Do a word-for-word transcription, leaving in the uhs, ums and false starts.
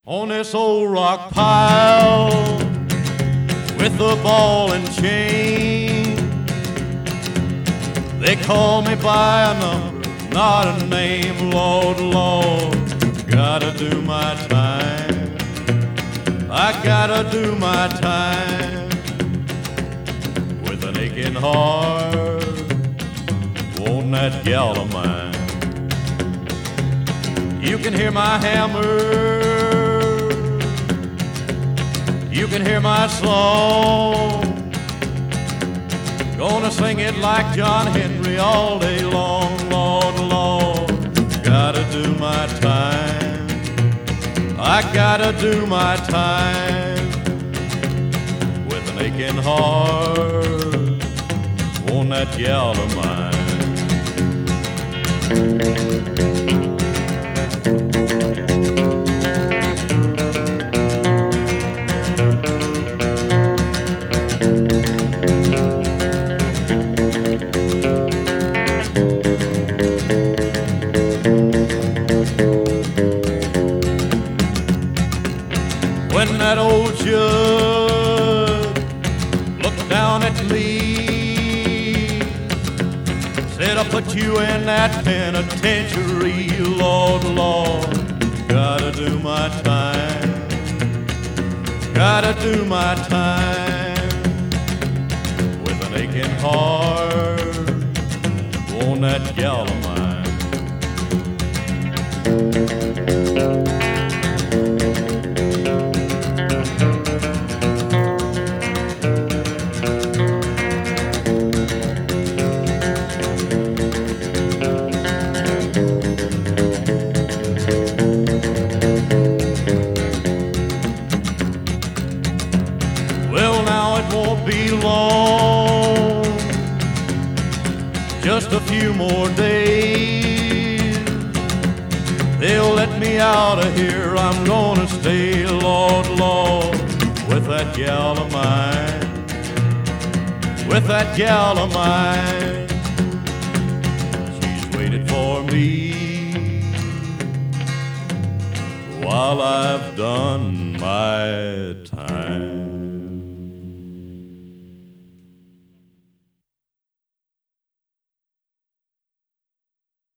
On this old rock pile with the ball and chain, they call me by a number, not a name. Lord, Lord, gotta do my time. I gotta do my time with an aching heart. Won't that gal of mine? You can hear my hammer, you can hear my song. Gonna sing it like John Henry all day long. Lord, Lord, gotta do my time. I gotta do my time with an aching heart. Won't that gal of mine? When that old judge looked down at me, said, I put you in that penitentiary. Lord, Lord, gotta do my time. Gotta do my time with an aching heart. Won't that gal of mine? Well, now it won't be long, just a few more days. They'll let me out of here, I'm gonna stay. Lord, Lord, with that gal of mine, with that gal of mine. She's waited for me while I've done my time.